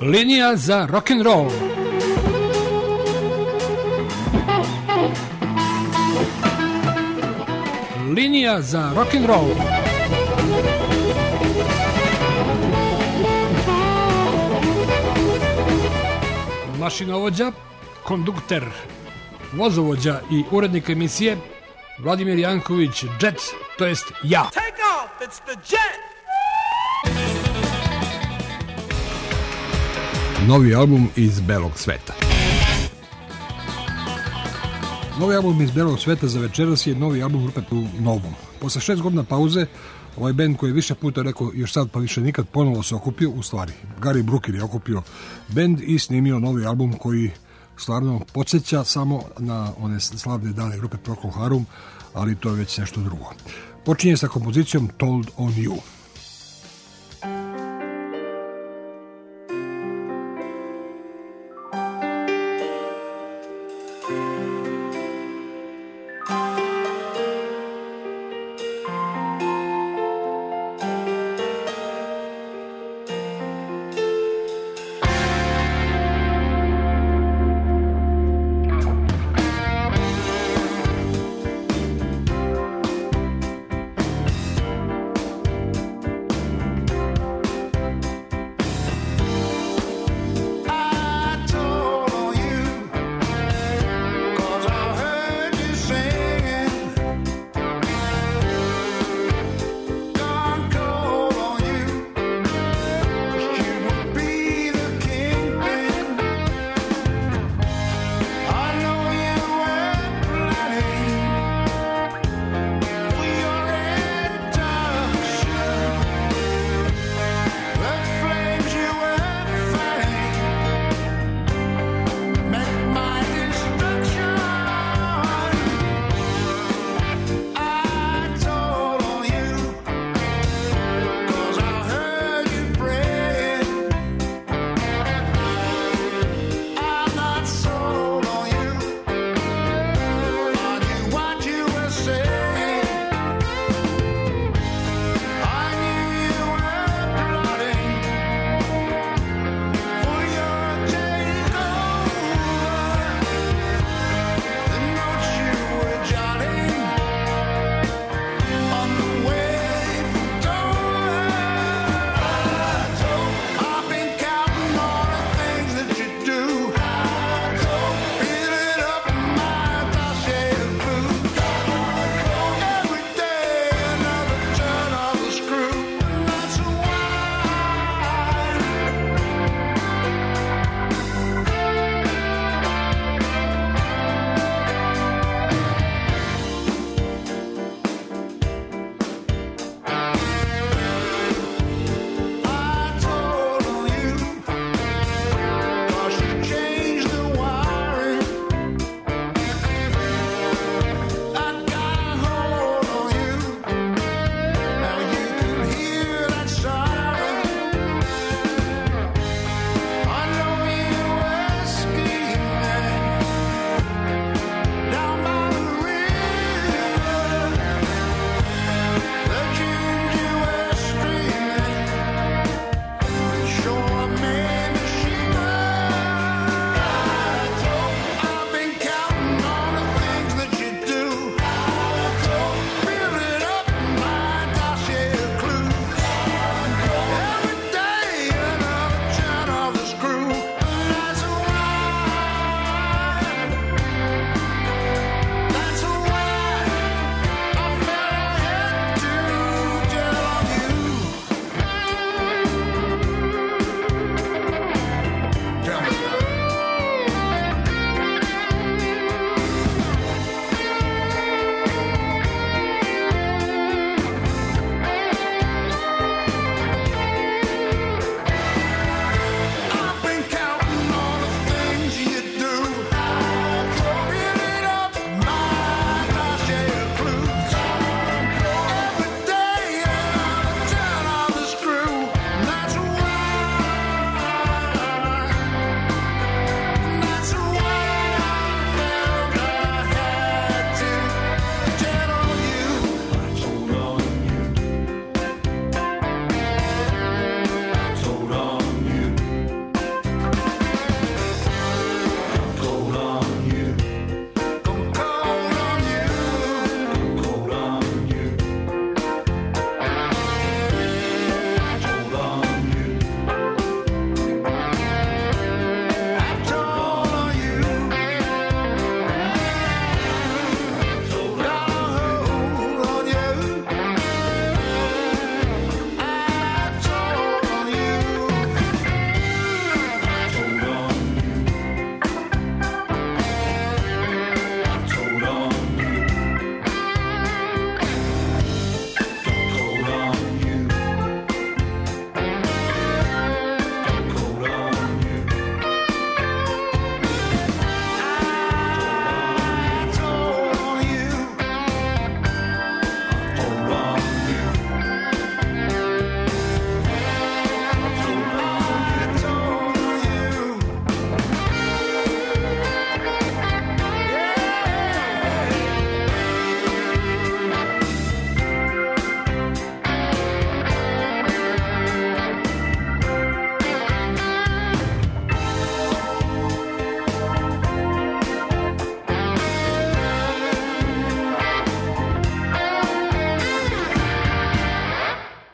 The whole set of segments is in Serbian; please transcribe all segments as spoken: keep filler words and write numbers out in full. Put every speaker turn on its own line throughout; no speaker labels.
Linija za rock'n'roll. Linija za rock'n'roll. Mašinovođa, kondukter, vozovođa i urednik emisije Vladimir Janković, Jet, to jest ja.
Take off, it's the Jet.
Novi album iz belog sveta. Novi album iz belog sveta za večeras je novi album grupe u Novom. Posle šest godina pauze, ovaj band koji je više puta rekao još sad pa više nikad ponovo se okupio, u stvari Gary Brooker je okupio band i snimio novi album koji stvarno podsjeća samo na one slavne dane grupe Procol Harum, ali to je već nešto drugo. Počinje sa kompozicijom Told on You.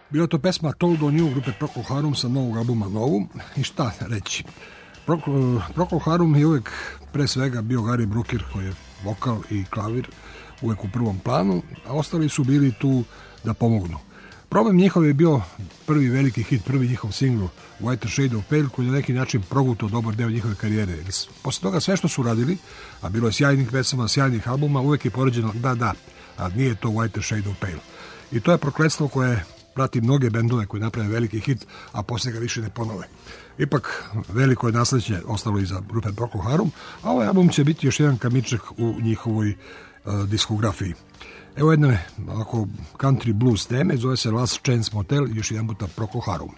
Bila to pesma Told on You grupe Procol Harum sa novog albuma Novu. I šta reći? Procol, Procol Harum je uvek pre svega bio Gary Brooker koji je vokal i klavir uvek u prvom planu, a ostali su bili tu da pomognu. Problem njihov je bio prvi veliki hit, prvi njihov singl Whiter Shade of Pale, koji je na neki način progutao dobar deo njihove karijere. Posle toga sve što su radili, a bilo je sjajnih pesama, sjajnih albuma, uvek je poređeno da, da, a nije to Whiter Shade of Pale. I to je prokletstvo koje prati mnoge bendove koji naprave veliki hit, a posle ga više ne ponove. Ipak, veliko je nasleđe ostalo i za grupe Procol Harum, a ovaj album će biti još jedan kamičak u njihovoj uh, diskografiji. Evo jedne ako country blues teme, zove se Last Chance Motel, još jedan puta Procol Harum.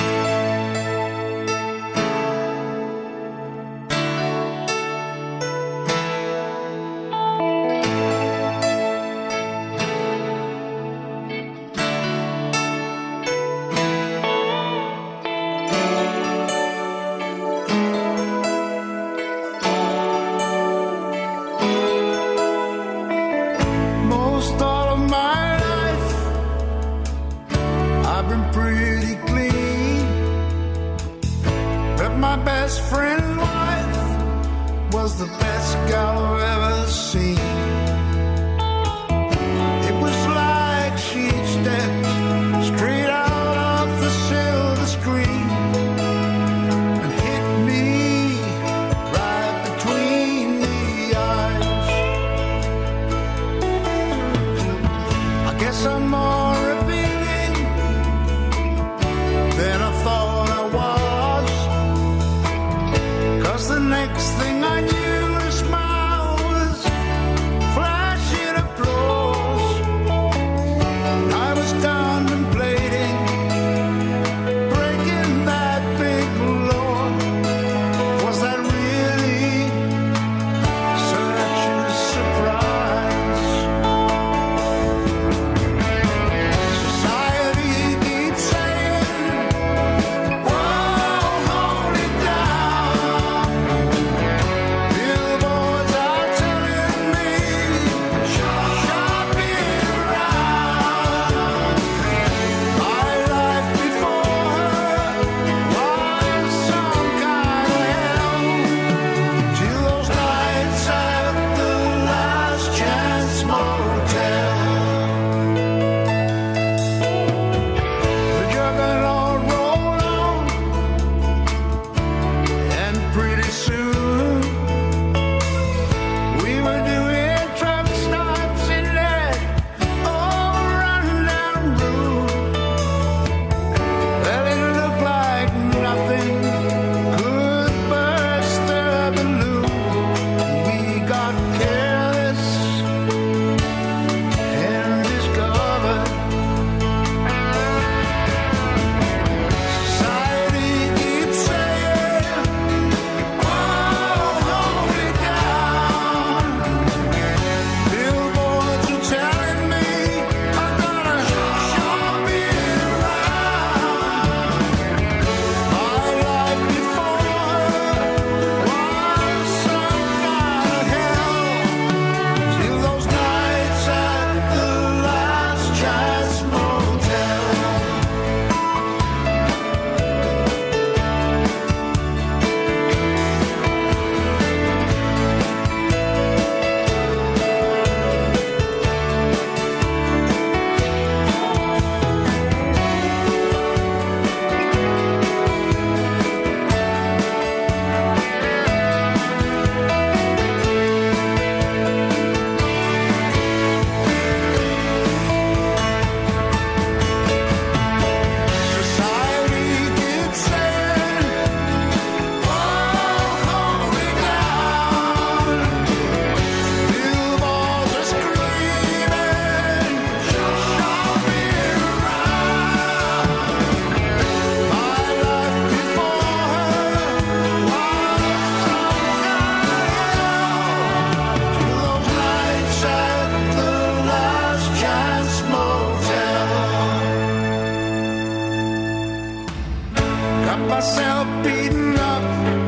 myself beaten up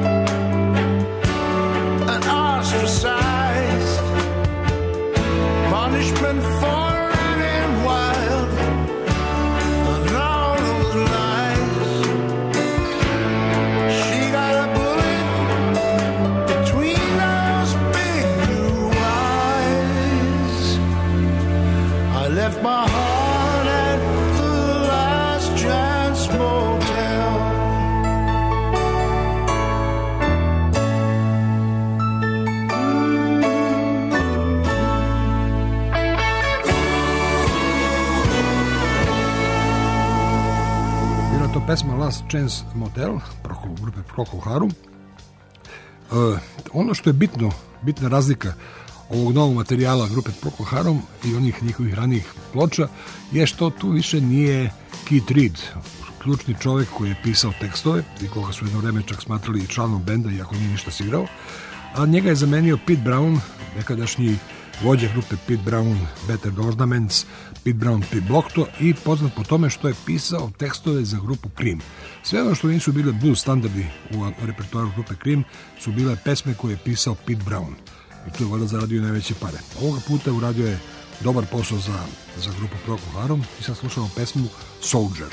and ostracized, punishment for running wild. And now
to pesma Last Chance Motel, Procol, grupe Procol Harum. Uh, ono što je bitno, bitna razlika ovog novog materijala grupe Procol Harum i onih njihovih ranijih ploča je što tu više nije Keith Reed, ključni čovjek koji je pisao tekstove i koga su jedno vreme čak smatrali i članom benda, iako nije ništa svirao, a njega je zamenio Pete Brown, nekadašnji vođa grupe Pete Brown, Better Ornaments, Pete Brown, Pete Blocto, i poznat po tome što je pisao tekstove za grupu Cream. Sve ono što nisu bile blues standardi u repertoaru grupe Cream su bile pesme koje je pisao Pete Brown. I tu je valjda zaradio najveće pare. Ovoga puta uradio je dobar posao za, za grupu Procol Harum i sad slušamo pesmu Soldier.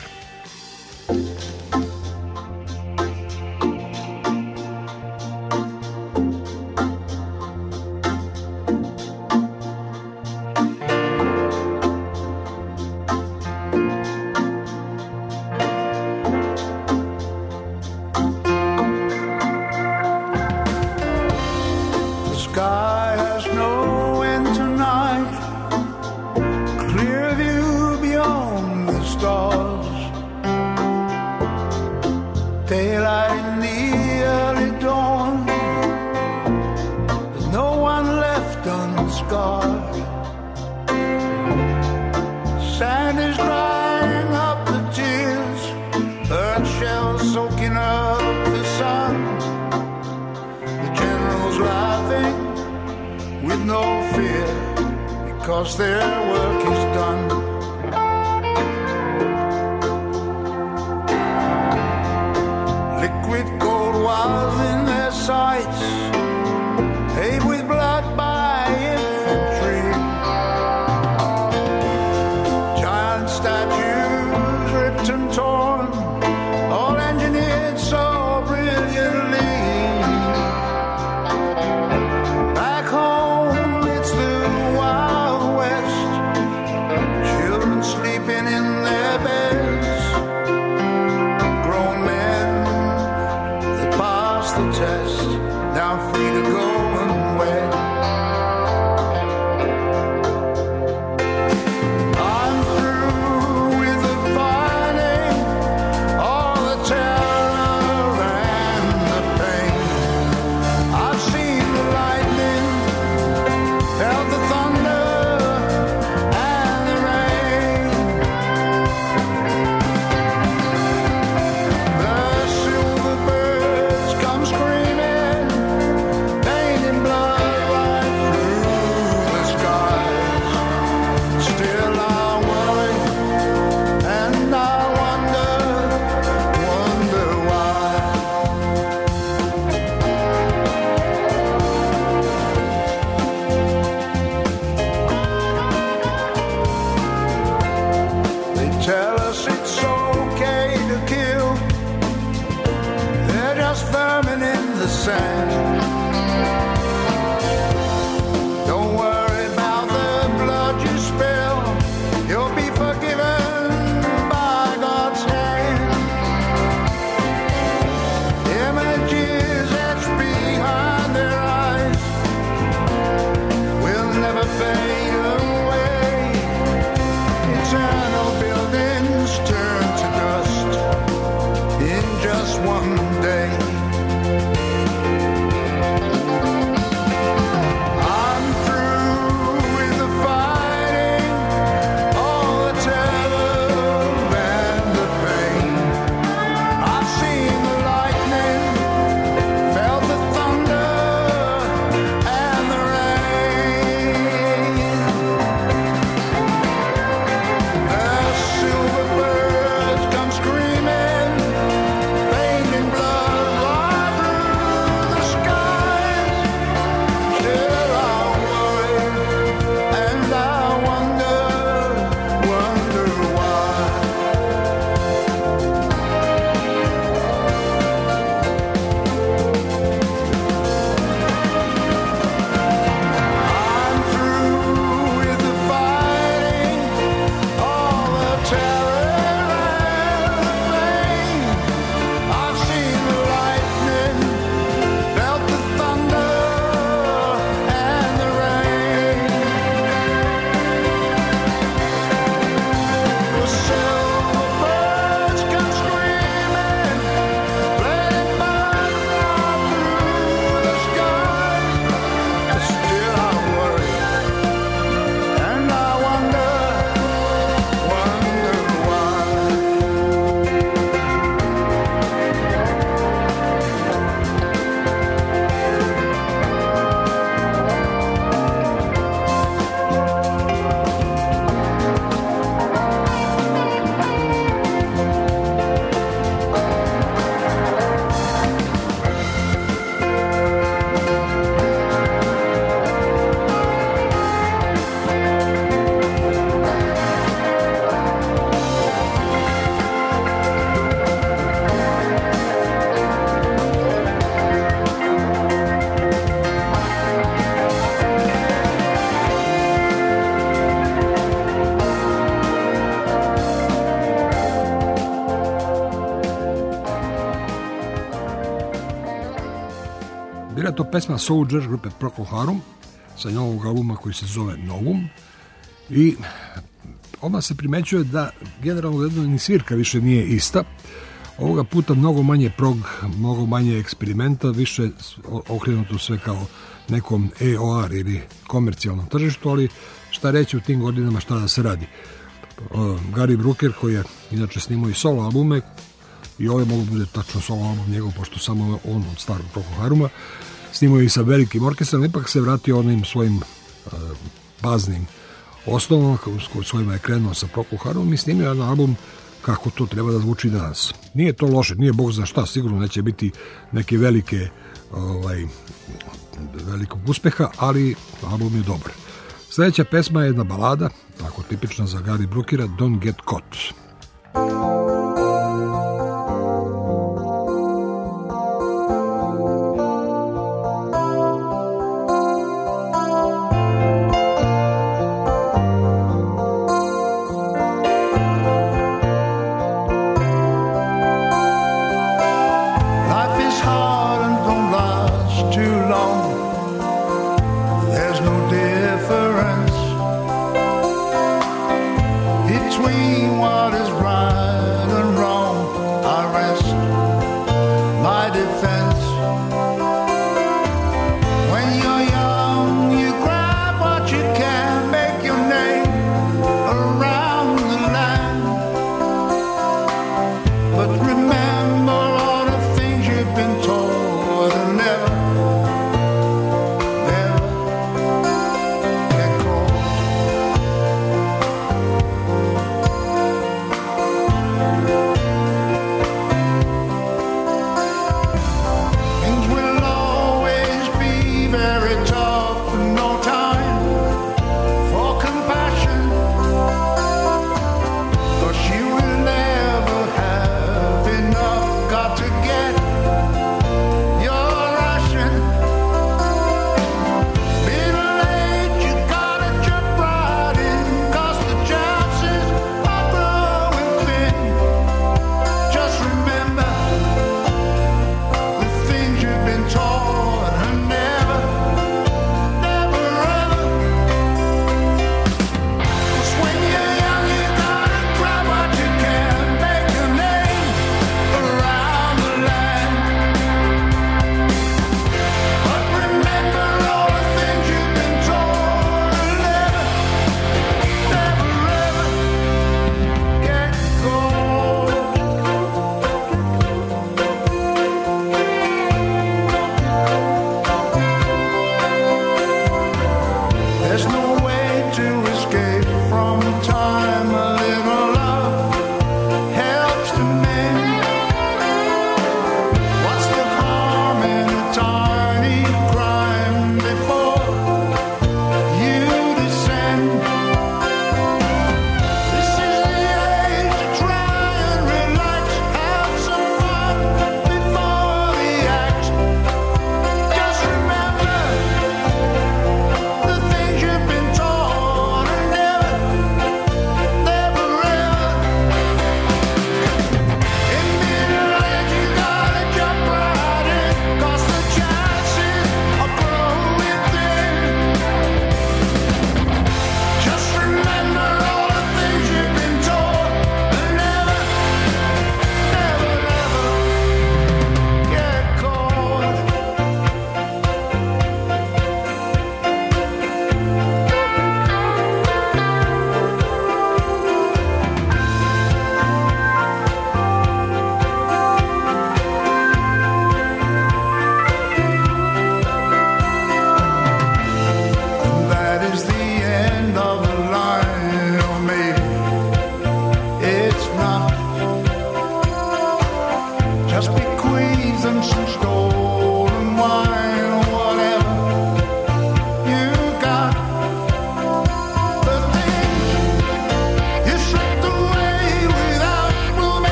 Down
Bila je to pesma Soldier grupe Procol Harum sa novog albuma koji se zove Novum i odmah se primećuje da generalno gledano ni svirka više nije ista. Ovoga puta mnogo manje prog, mnogo manje eksperimenta, više okrenuto sve kao nekom A O R ili komercijalnom tržištu, ali šta reći u tim godinama, šta da se radi. Gary Brooker, koji je inače snimao i solo albume, i ovo mogu bude tačno solo album njegov, pošto samo on od starog Procol Haruma, snimao i sa velikim orkestrom, ipak se vratio onim svojim uh, baznim osnovama, s kojima je krenuo sa Procol Harumom i snimio jedan album kako to treba da zvuči danas. Nije to loše, nije bog za šta, sigurno neće biti neke velike ovaj, velikog uspeha, ali album je dobar. Sljedeća pesma je jedna balada, tako tipična za Gary Brookera, Don't Get Caught.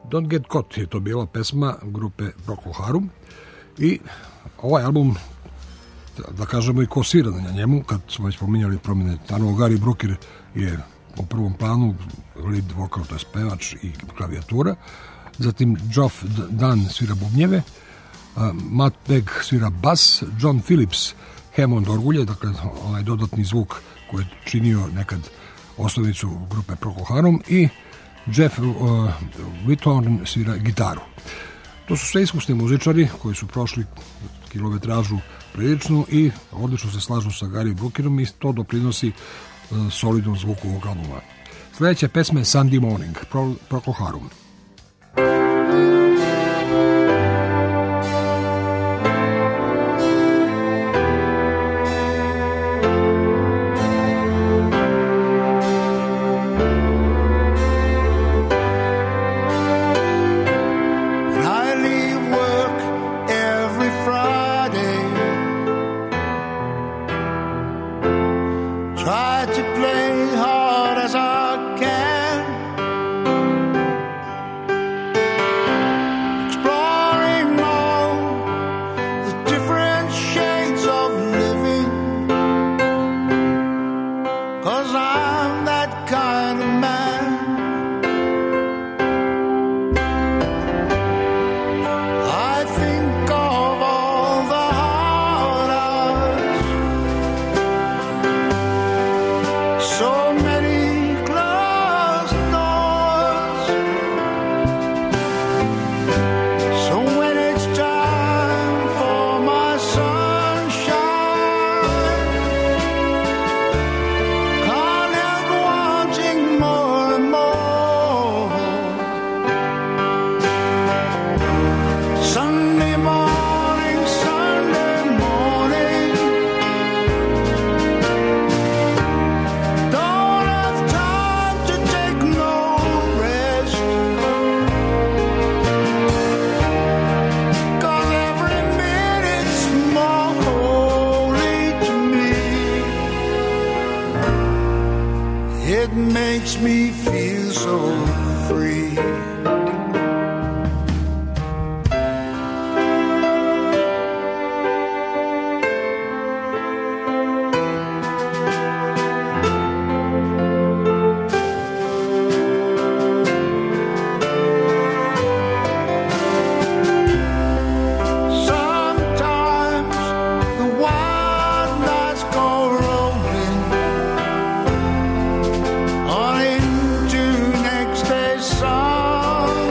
Don't Get Caught je to bila pesma grupe Procol Harum i ovaj album, da kažemo i ko svira na njemu, kad smo već pominjali promjene, naravno Gary Brooker je u prvom planu, lead vokal, to je pevač i klavijatura, zatim Geoff Dunn svira bubnjeve, Matt Begg svira bas, John Phillips Hammond orgulje, dakle onaj dodatni zvuk koji je činio nekad osnovnicu grupe Procol Harum, i Jeff uh, Whithorn svira gitaru. To su sve iskusni muzičari koji su prošli kilometražu priličnu i odlično se slažu sa Gary Brookerom i to doprinosi uh, solidnom zvuku ovog albuma. Sljedeća pesma je Sunday Morning, Pro, Procol Harum.
On into next day's sun.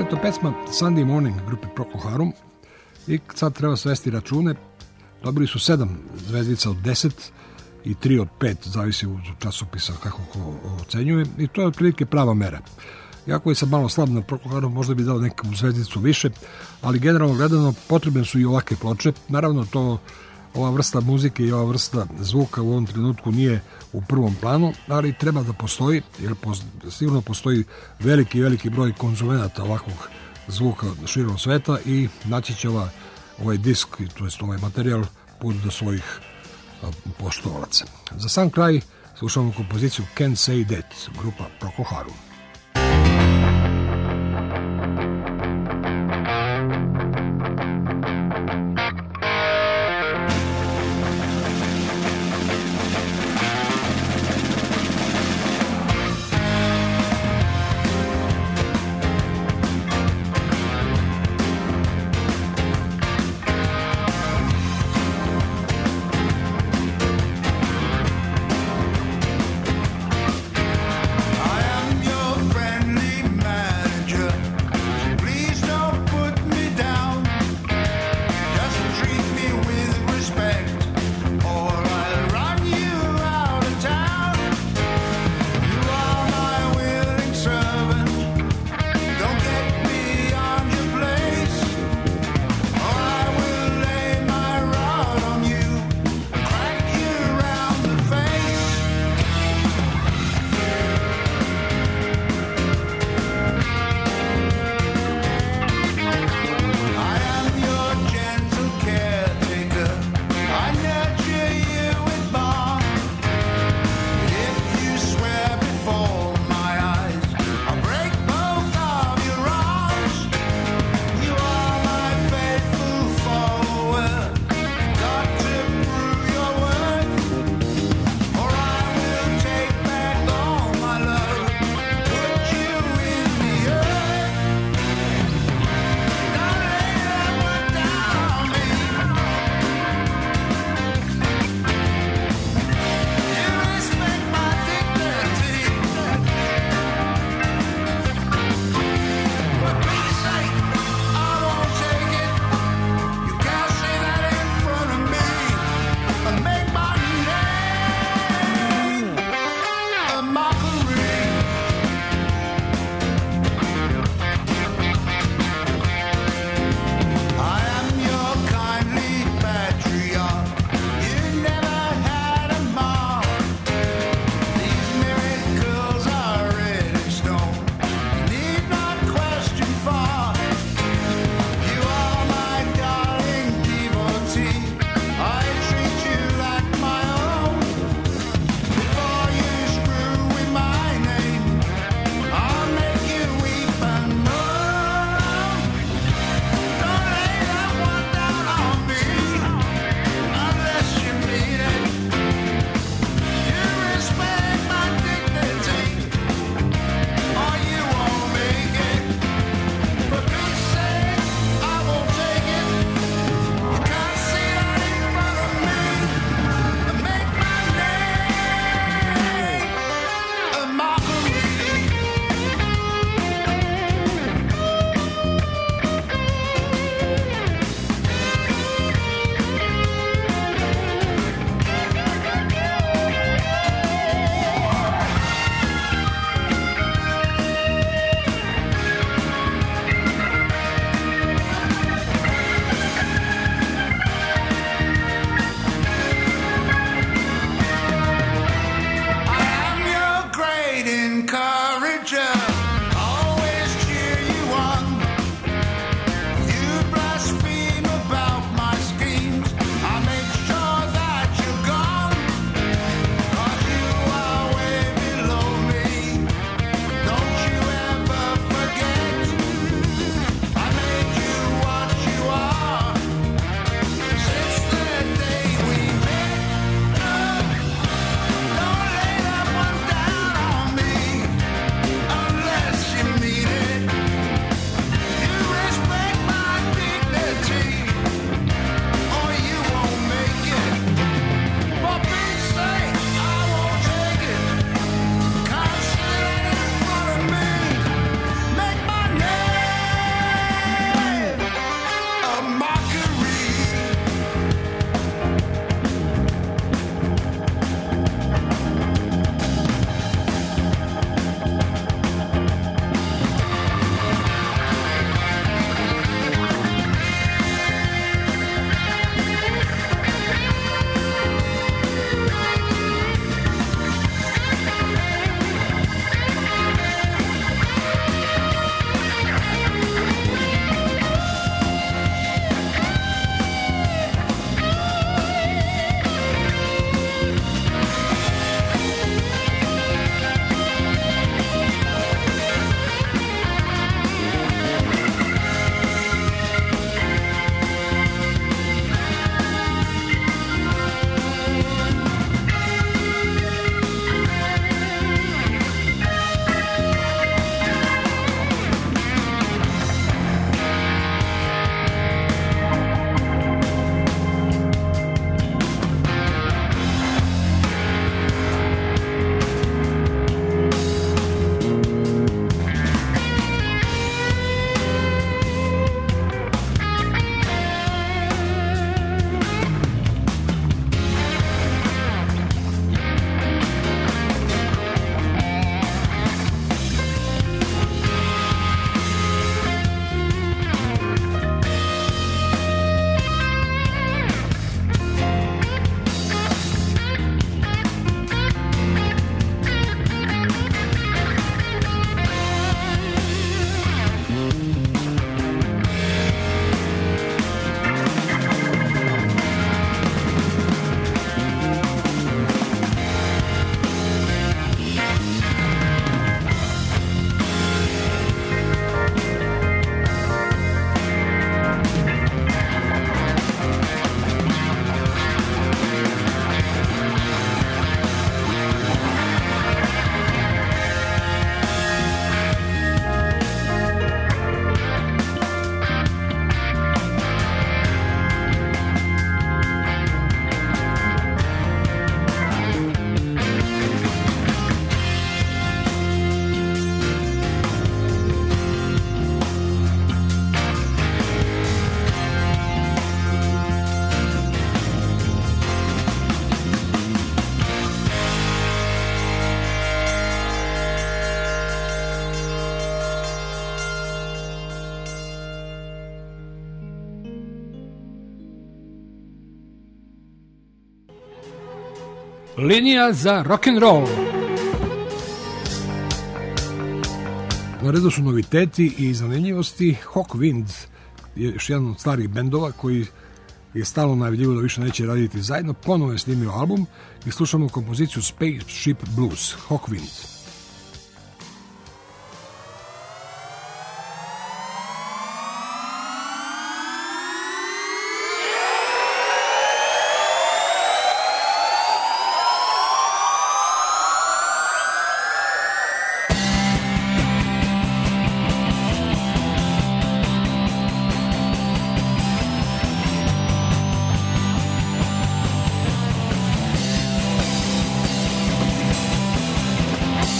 je to pesma Sunday Morning grupe Procol Harum i sad treba svesti račune. Dobili su sedam zvezdica od deset i tri od pet, zavisi u časopisa kako ko ocenjuje, i to je otprilike prava mera. Jako je sad malo slab na Procol Harum, možda bi dao neku zvezdicu više, ali generalno gledano potrebne su i ovakve ploče. Naravno, to ova vrsta muzike i ova vrsta zvuka u ovom trenutku nije u prvom planu, ali treba da postoji, jer sigurno postoji veliki, veliki broj konzumenata ovakvog zvuka širom sveta i naći će ova, ovaj disk, to jest ovaj materijal, put do svojih poštovalaca. Za sam kraj slušamo kompoziciju Can't Say That, grupa Procol Harum.
I am your
Linija za rock'n'roll. Na redu su noviteti i zanimljivosti. Hawkwind je još jedan od starih bendova koji je stalno najavljivao da više neće raditi zajedno. Ponovo je snimio album i slušamo kompoziciju Spaceship Blues, Hawkwind.
Thank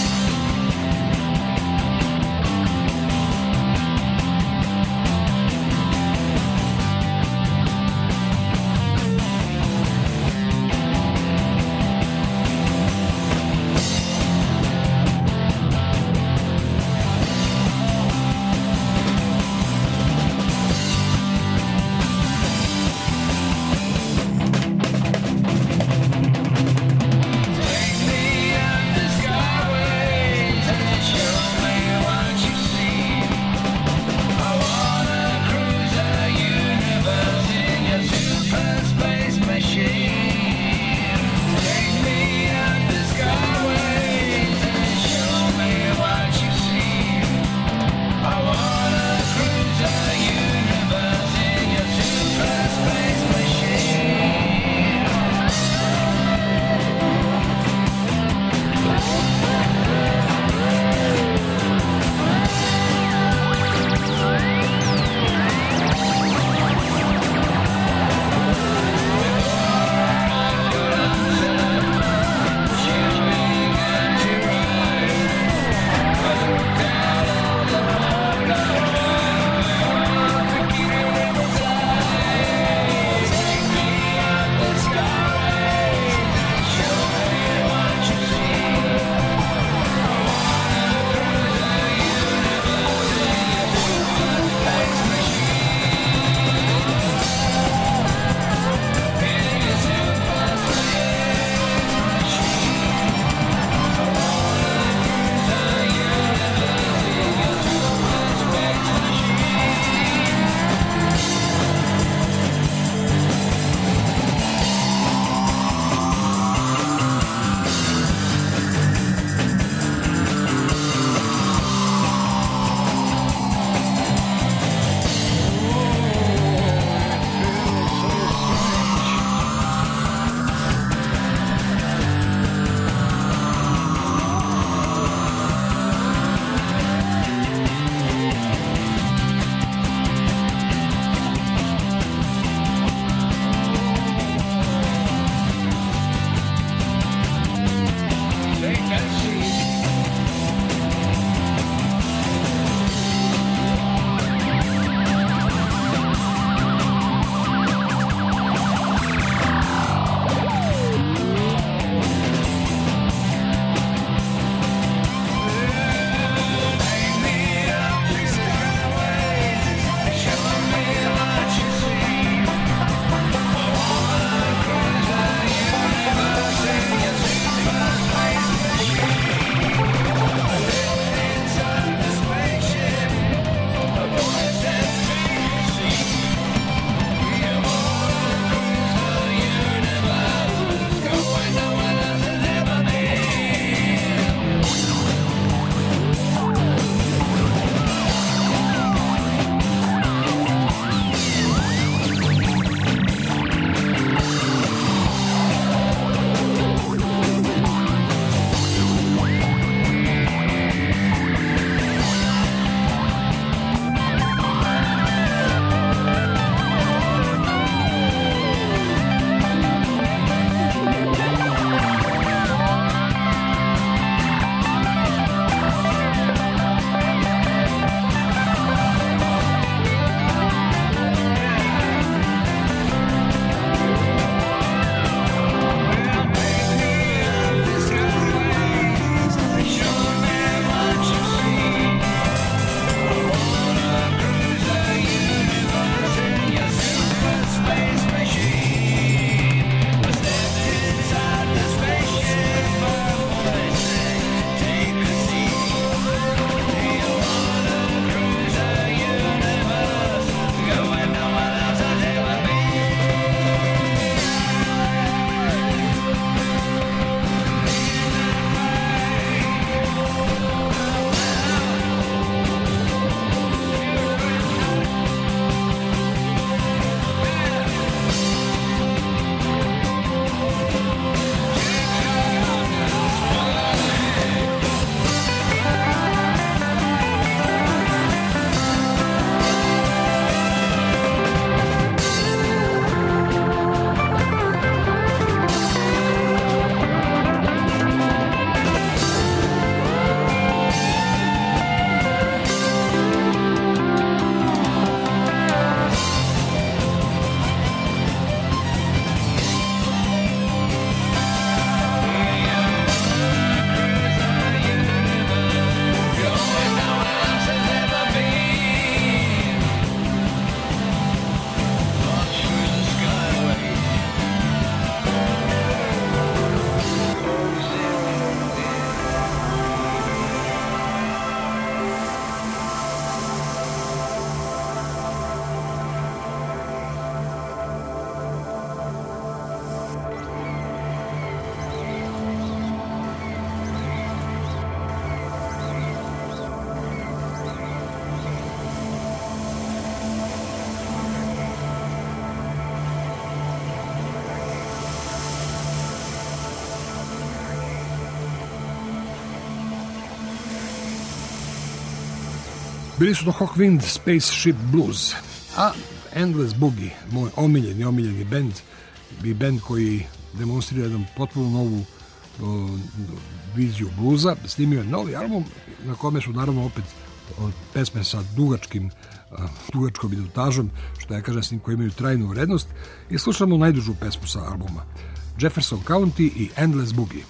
Bili su to Hawkwind Spaceship Blues, a Endless Boogie, moj omiljeni, omiljeni band, i band koji demonstrira jednu potpuno novu o, viziju bluza, snimio je novi album na kome su naravno opet o, pesme sa dugačkim a, dugačkom minutažom, što ja kažem s njim koji imaju trajnu vrednost, i slušamo najdužu pesmu sa albuma, Jefferson County i Endless Boogie.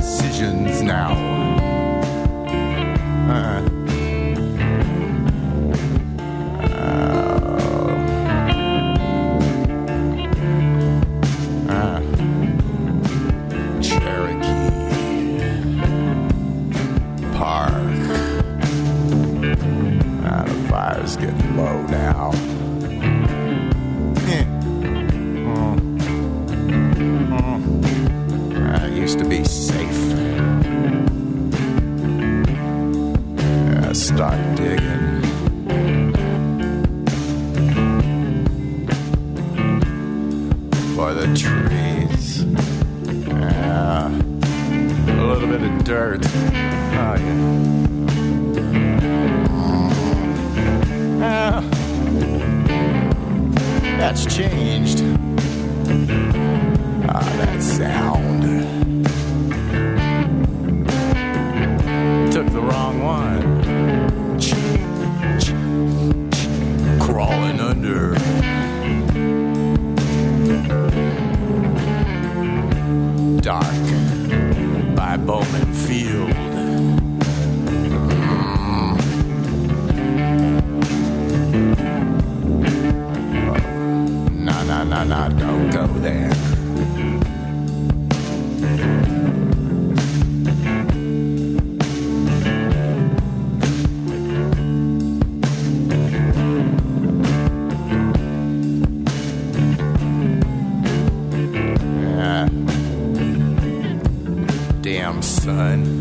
decisions now. Uh, getting low now. Eh. Oh. Oh. I used to be safe. I start digging. For the trees. Yeah. A little bit of dirt. Oh, yeah. Uh, that's changed. Ah, that sound. Took the wrong one. Crawling under. Dark by Bowman Field. Nah, nah, don't go there. Yeah. Damn, son.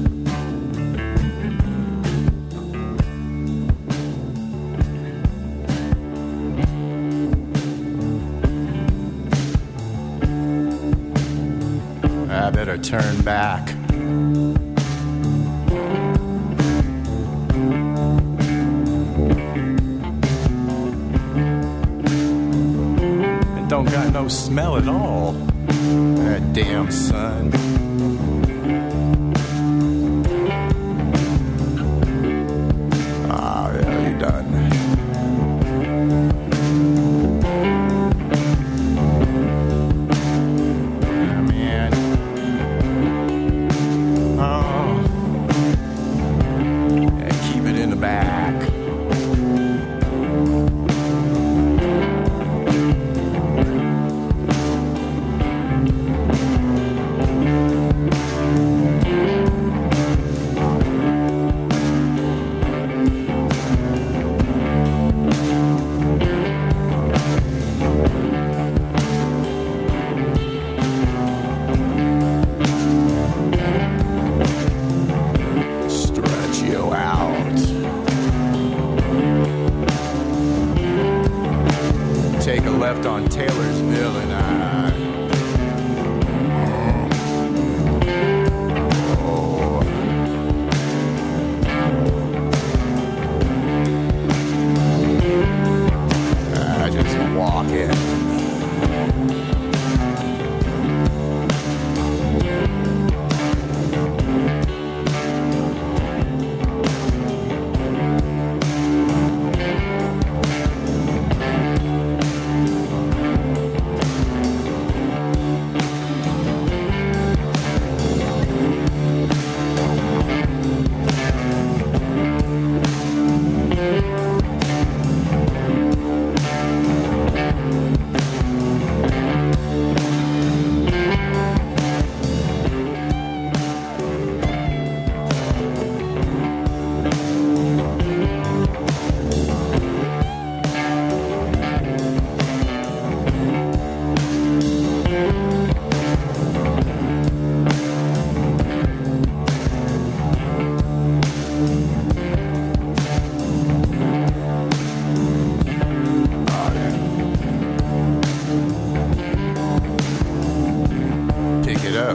I better turn back. It don't got no smell at all. That damn sun. Ah, yeah, you done. Take a left on Taylorsville and I... Oh. I just walk in. Up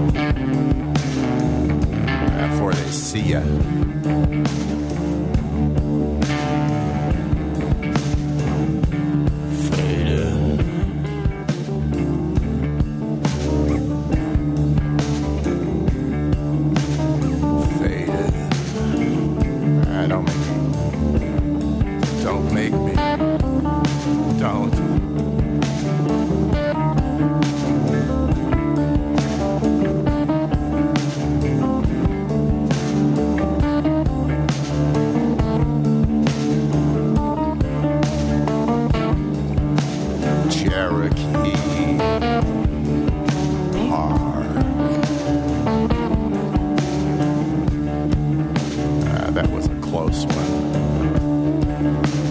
before they see ya. Faded. Faded. Ah, don't make me. Don't make me. Don't. close one.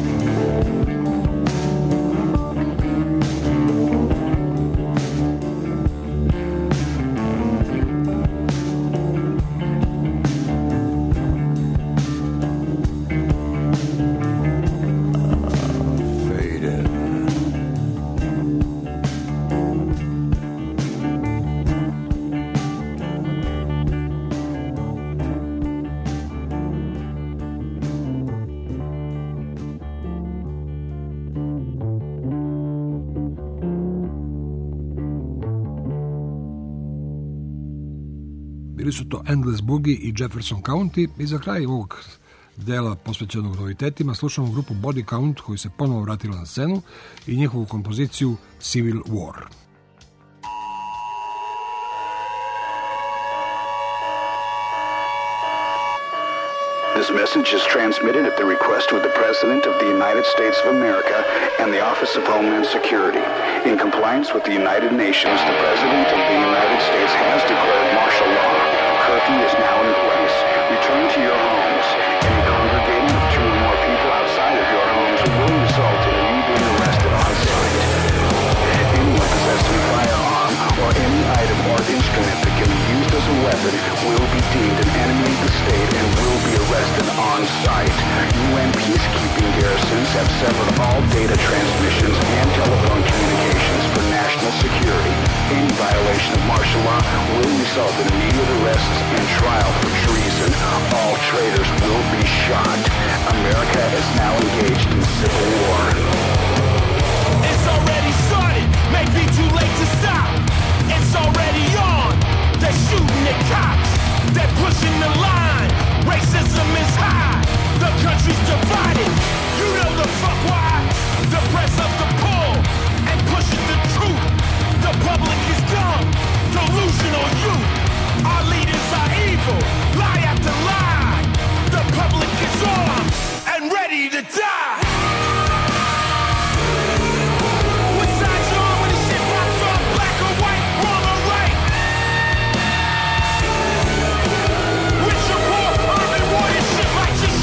Bili su to Endless Boogie i Jefferson County i za kraj ovog dela posvećenog novitetima slušamo grupu Body Count koji se ponovo vratila na scenu i njihovu kompoziciju Civil War.
This message is transmitted at the request of the President of the United States of America and the Office of Homeland Security. In compliance with the United Nations, the President of the United States has declared martial law. Curfew is now in place. Return to your homes. Any congregating of two or more people outside of your homes will result in you being arrested on site. Anyone possessing a firearm or any item or instrument that can be used as a weapon will be deemed an enemy of the state and will be arrested on site. U N peacekeeping garrisons have severed all data transmissions and telephone communications for national security. Any violation of martial law will result in immediate arrests and trial for treason. All traitors will be shot. America is now engaged in civil war.
It's already started, may be too late to stop. It's already on, they're shooting at cops. They're pushing the line, racism is high. The country's divided, you know the fuck why. The press of the poor and pushes the truth. The public is dumb, delusional youth. Our leaders are evil, lie after lie. The public is armed and ready to die. What side you on when the shit pops off? Black or white, wrong or right? Rich or poor, urban warrior shit might just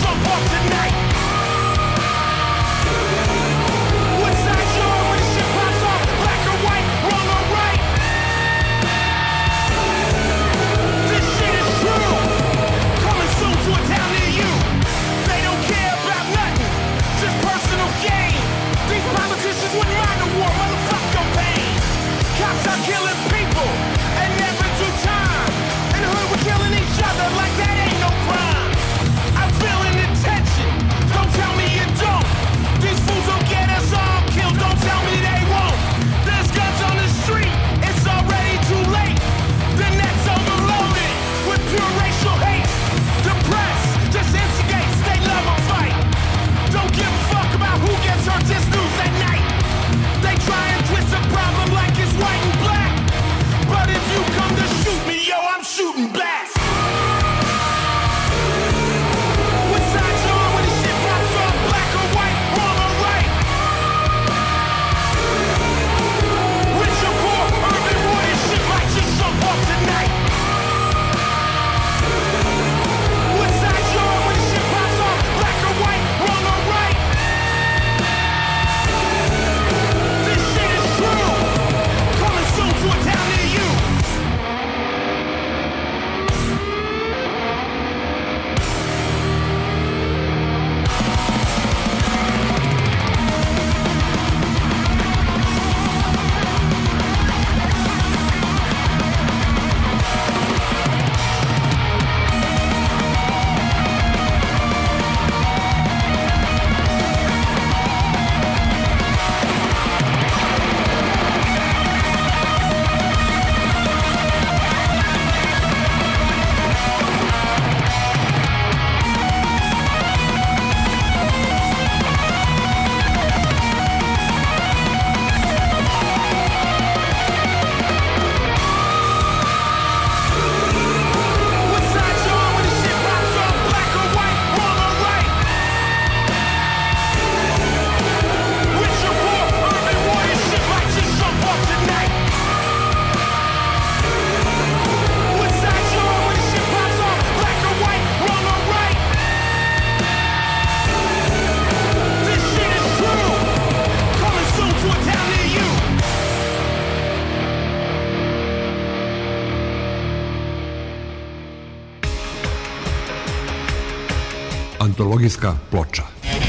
Antologijska ploča.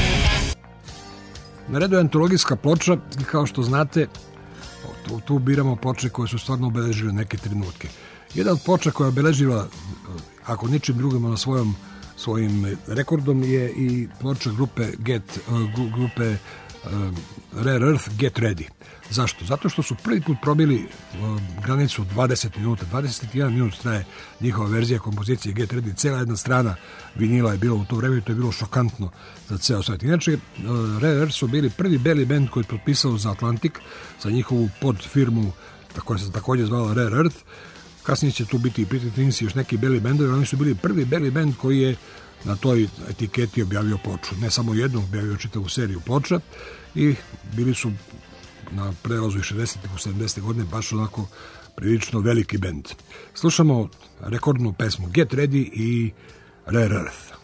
Na redu je antologijska ploča i kao što znate, tu, tu biramo ploče koje su stvarno obeležile neke trenutke. Jedna od ploča koja je obeležila, ako ničim drugim na svojom, svojim rekordom, je i ploča grupe Get, uh, grupe uh, Rare Earth Get Ready. Zašto? Zato što su prvi put probili uh, granicu dvadeset minuta. dvadeset jedan minut traje njihova verzija kompozicije Get Ready. Cela jedna strana vinila je bilo u to vreme i to je bilo šokantno za ceo svet. Inače, uh, Rare Earth su bili prvi beli band koji je potpisao za Atlantik, za njihovu podfirmu koja se također zvala Rare Earth. Kasnije će tu biti i Pretty Things i još neki beli bendovi. Oni su bili prvi beli band koji je na toj etiketi objavio ploču. Ne samo jednu, objavio čitavu seriju ploča i bili su na prelazu i šezdesetih u sedamdesetih godine baš onako prilično veliki bend. Slušamo rekordnu pesmu Get Ready i Rare Earth.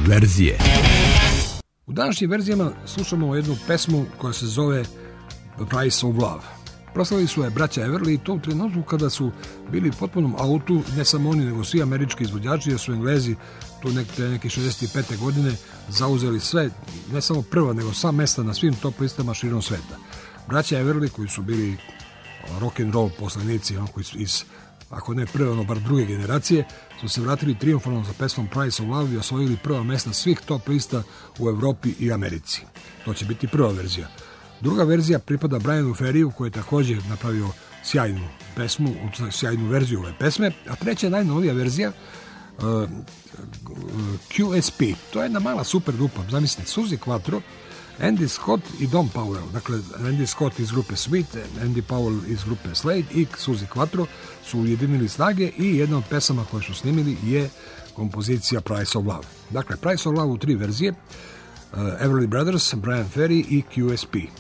verzije.
U današnjim verzijama slušamo jednu pesmu koja se zove The Price of Love. Proslavili su je braća Everly i to u trenutku kada su bili u potpunom autu, ne samo oni nego svi američki izvođači, jer su Englezi tu neke, neke šezdeset pete godine zauzeli sve, ne samo prva nego sva mesta na svim top listama širom sveta. Braća Everly koji su bili rock and roll poslanici, on koji su iz, ako ne prve, ono bar druge generacije, su se vratili triumfalno za pesmom Price of Love i osvojili prva mesta svih top lista u Evropi i Americi. To će biti prva verzija. Druga verzija pripada Brianu Ferryju koji je također napravio sjajnu pesmu, sjajnu verziju ove pesme, a treća je najnovija verzija uh, Q S P. To je jedna mala super grupa, zamislite, Suzy Quatro, Andy Scott i Don Powell. Dakle, Andy Scott iz grupe Sweet, Andy Powell iz grupe Slade i Suzy Quatro su ujedinili snage i jedna od pesama koje su snimili je kompozicija Price of Love. Dakle, Price of Love u tri verzije, uh, Everly Brothers, Brian Ferry i Q S P.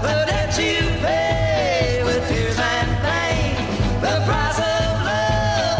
The price of love.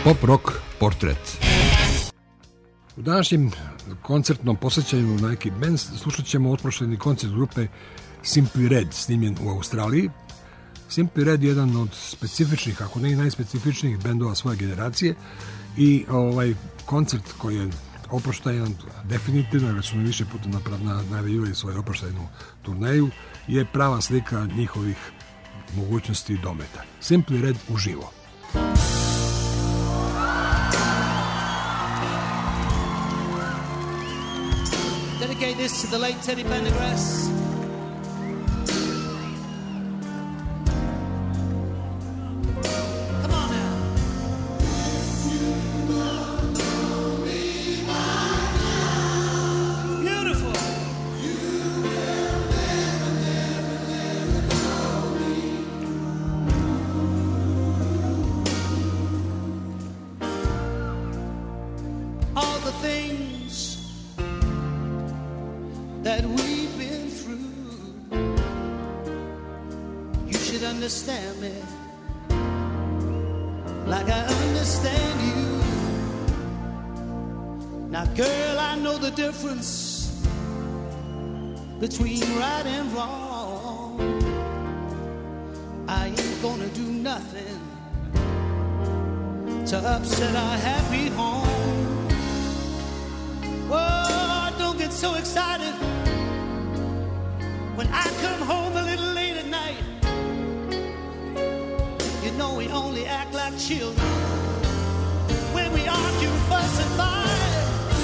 Pop rock portret. U današnjem koncertnom posjećanju na neki band slušat ćemo otprošljeni koncert grupe Simply Red, snimljen u Australiji. Simply Red je jedan od specifičnih, ako ne i najspecifičnijih bendova svoje generacije i ovaj koncert koji je oproštajan definitivno, jer su mi više puta najavljivali svoju oproštajnu turneju, je prava slika njihovih mogućnosti i dometa. Simply Red uživo.
Dedicate this to the late Teddy Pendergrass. Come on now. Beautiful. All the things that we've been through, you should understand me like I understand you. Now girl, I know the difference between right and wrong. I ain't gonna do nothing to upset our happy home. Whoa, don't get so excited when I come home a little late at night. You know we only act like children when we argue, fuss and fight.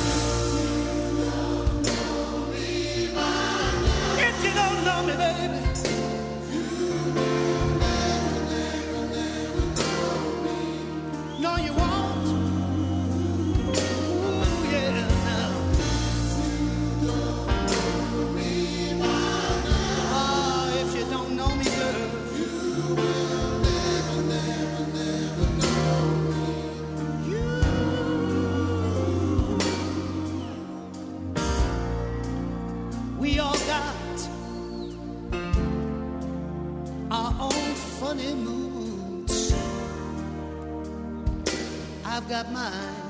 If you don't know me, baby, no you won't. Ooh, yeah, now. Oh, if you don't know me, girl, you will never, never, never know me. You. We all got our own funny moods. I've got mine.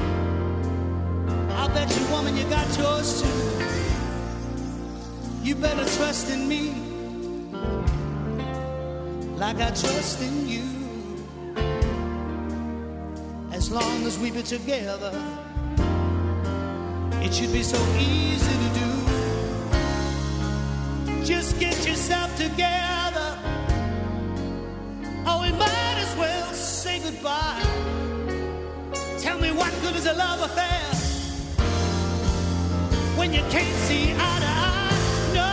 I bet you, woman, you got yours too. You better trust in me like I trust in you. As long as we be together, it should be so easy to do. Just get yourself together, or we might as well say goodbye. Tell me, what good is a love affair when you can't see eye to eye? No.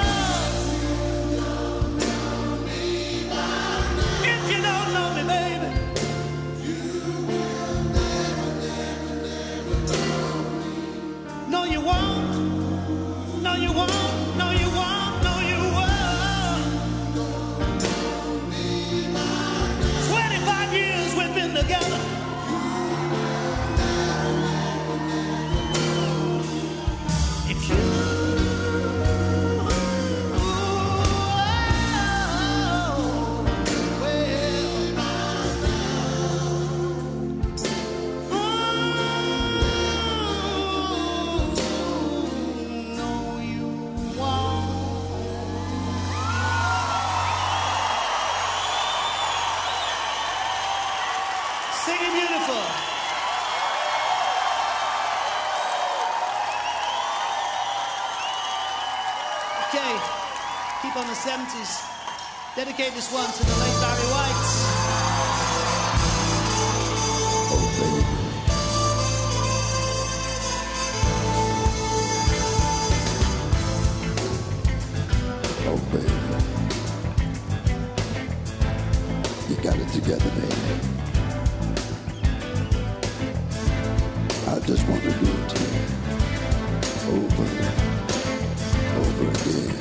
If you don't know me, baby, you will never, never, never know me. No, you won't. No, you won't. No, you won't. No, you won't. Twenty-five years we've been together. Singing beautiful. Okay, keep on the seventies. Dedicate this one to the late Barry White.
Oh, baby. Oh, baby. You got it together, baby. I just want to do it to you over and over again.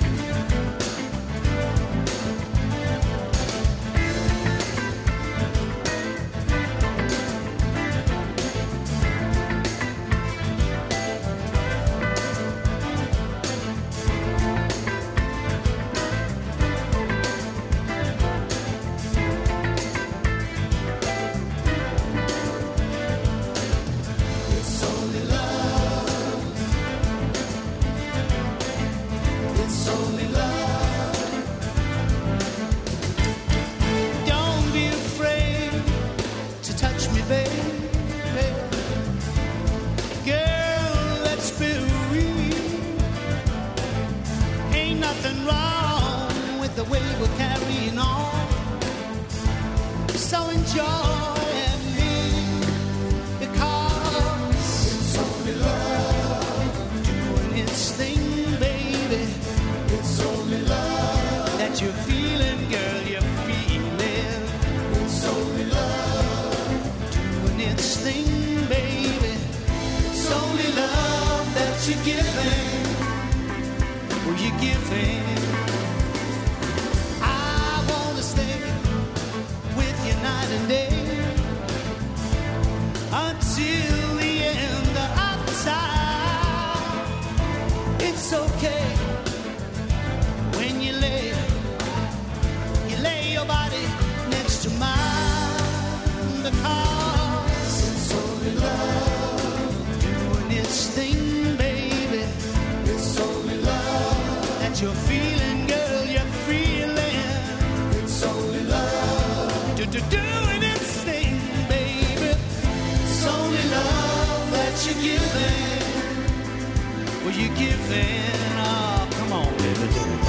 to doing its thing, baby. It's only love that you're giving. Well, you're giving. Oh, come on, baby, do it.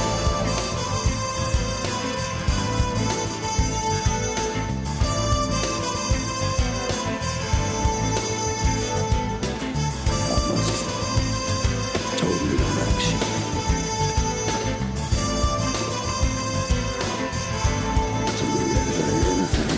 Totally relax you. So we're ready for anything.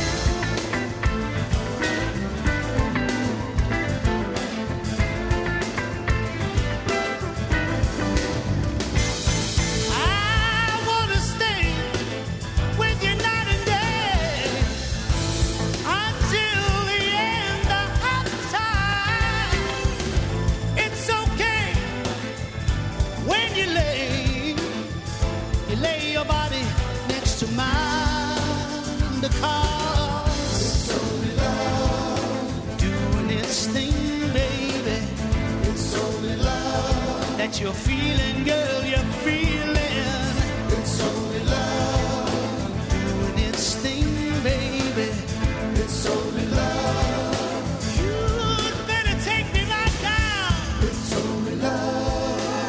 I wanna stay with you night and day until the end of time. It's okay when you lay, you lay your body next to mine, because it's only love doing its thing, baby. It's only love that you're feeling, girl, you're feeling. It's only love doing its thing, baby. It's only love. You'd better take me right down. It's only love.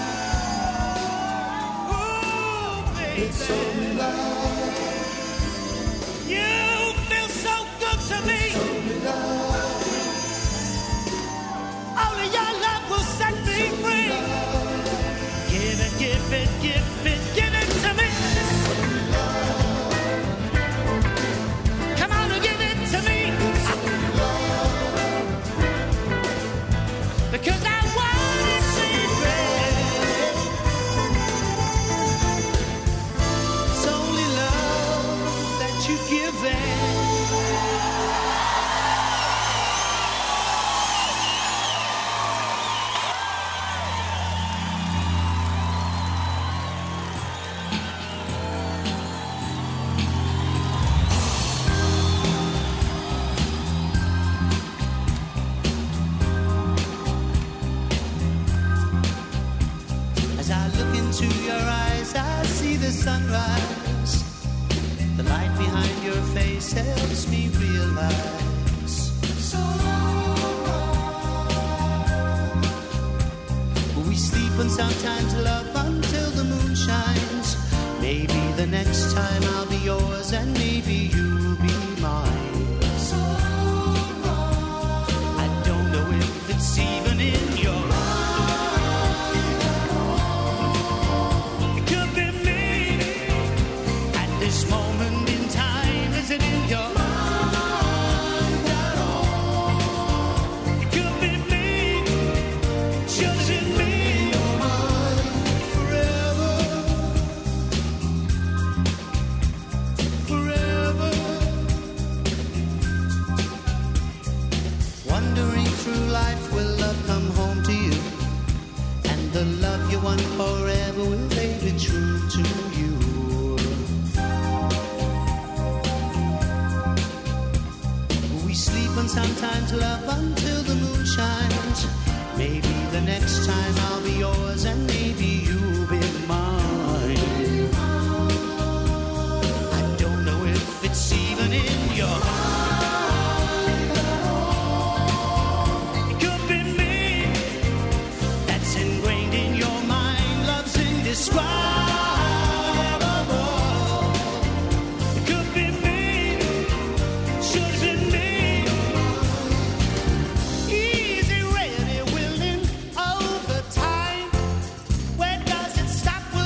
Ooh, baby. It's only love. You feel so good to me. It's only love. Only your love will set me free. Give it, give it, give it, give it to me. Come on and give it to me. Because I want it, baby. It's only love that you give it. As I look into your eyes, I see the sunrise. The light behind your face helps me realize. We sleep and sometimes love until the moon shines. Maybe the next time I'll be yours and maybe you'll be mine. I don't know if it's even in your It could be me at this moment in time. Is it in your mind at all? It could be me, just in me, your mind forever, forever. Wandering through life, will love come home to you? And the love you want forever, will they be true to you? We sleep and sometimes love until the moon shines. Maybe the next time I'll be yours and maybe you'll be mine. I don't know if it's even in your It could be me that's ingrained in your mind. Love's indescribable. It could be me, should it me? Easy, ready, willing, over time. Where does it stop?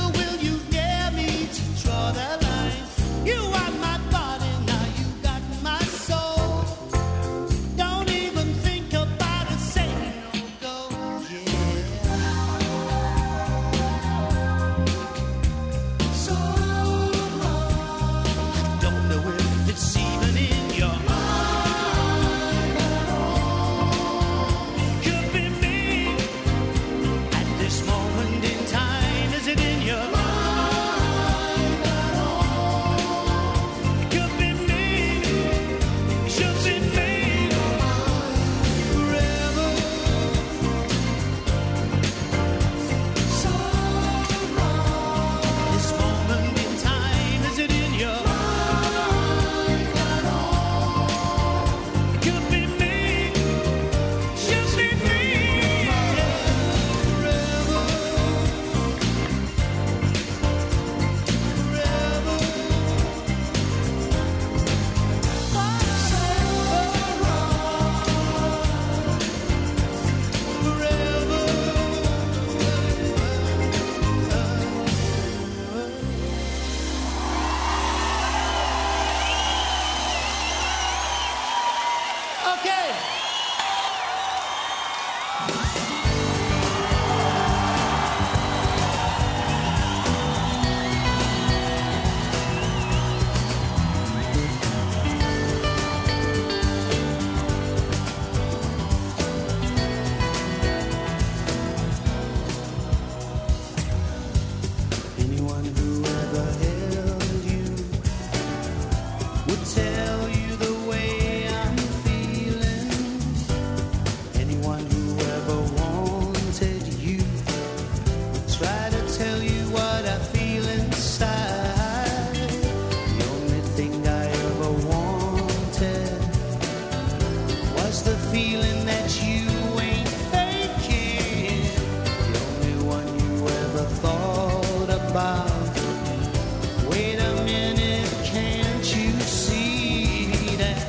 tell you the way I'm feeling. Anyone who ever wanted you would try to tell you what I feel inside. The only thing I ever wanted was the feeling that you ain't faking. The only one you ever thought about. Wait a minute, can't you see that?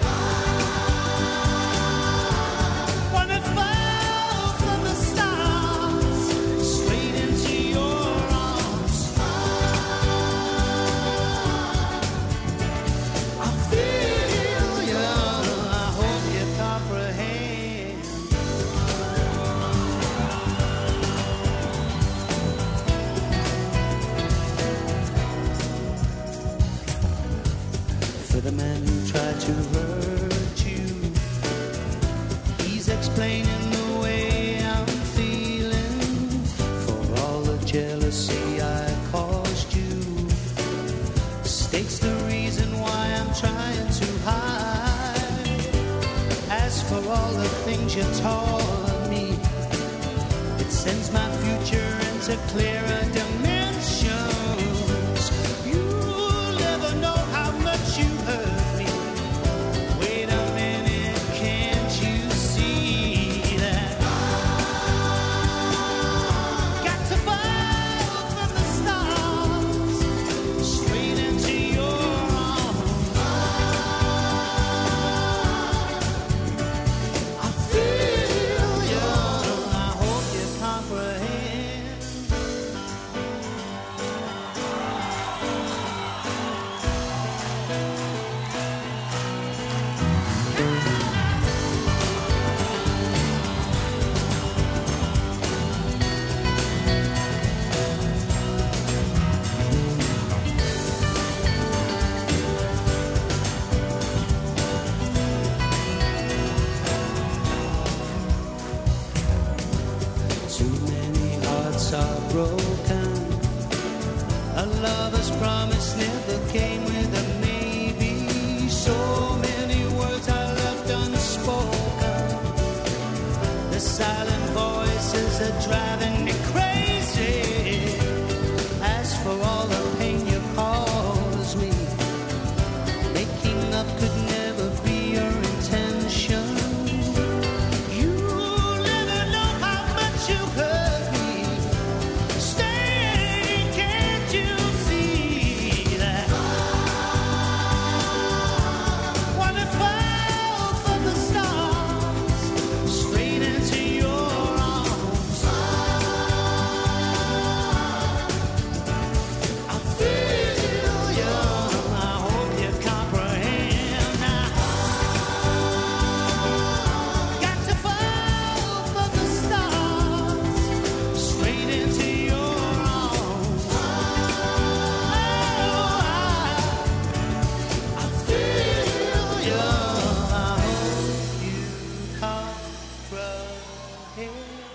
Wanna fall from the stars straight into your arms. I feel you, I hope you comprehend. For the man who tried to hurt you, he's explaining the way I'm feeling. For all the jealousy I caused you, states the reason why I'm trying to hide. As for all the things you taught me, it sends my future into clearer dimensions. You'll never know how much you hurt me. Wait a minute, can't you see that? Got to fall from the stars straight into your arms. I feel you, I hope you comprehend. Too many hearts are broken. A lover's promise never came with a maybe. So many words are left unspoken. The silent voices are driving me crazy. As for all the pain you caused me, making up could never be your intention. You'll never know how much you hurt me. Stay, can't you see that? Wanna fall from the stars straight into your arms. I feel you, I hope you comprehend now. Got to fall from the stars straight into your arms. Oh, I, I feel you, I hope you comprehend.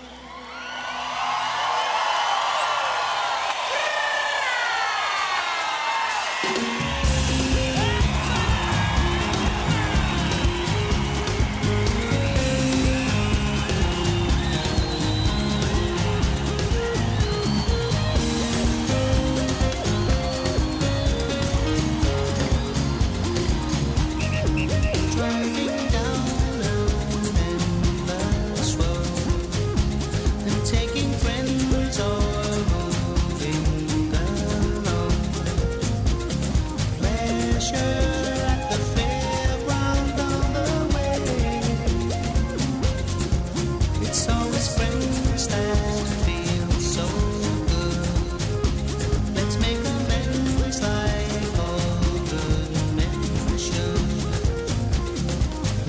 Driving down an endless road and taking friends or moving alone. Pleasure at the fairground on the way. It's always friends that feel so good. Let's make amends like all good men should.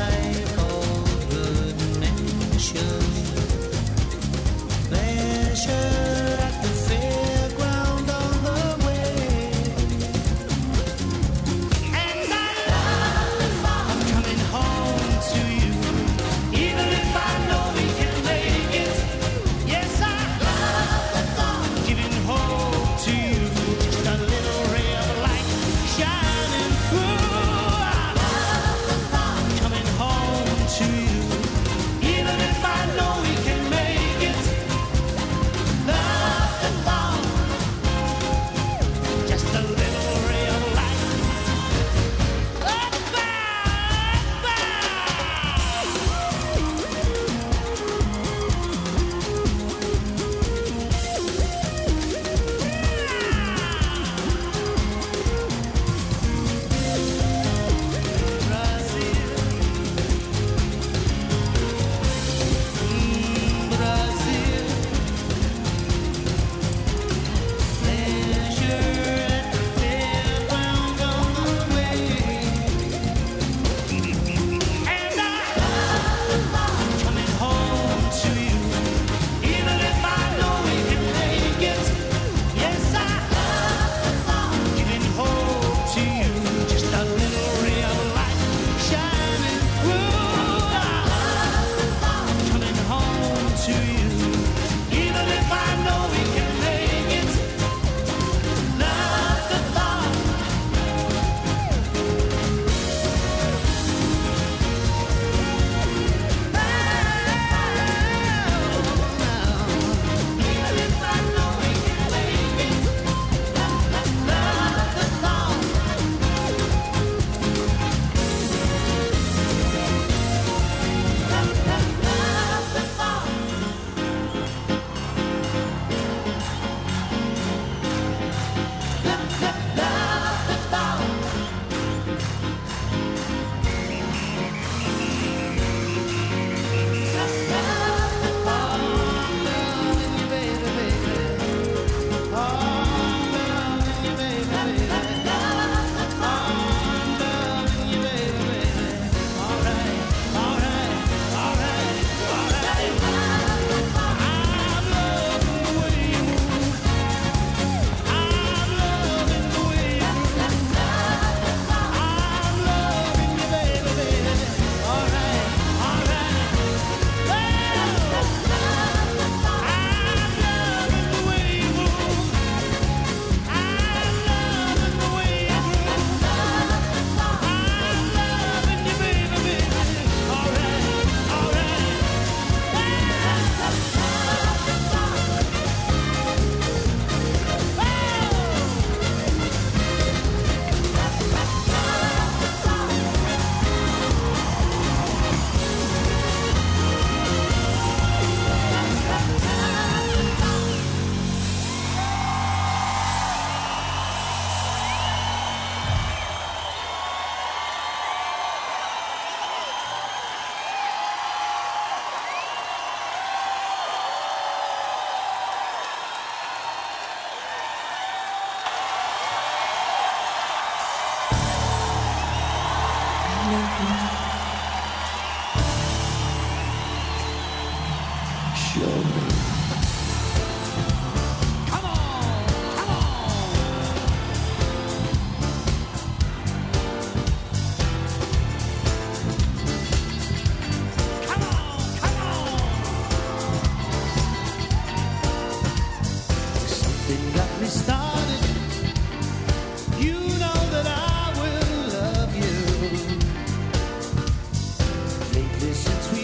Since we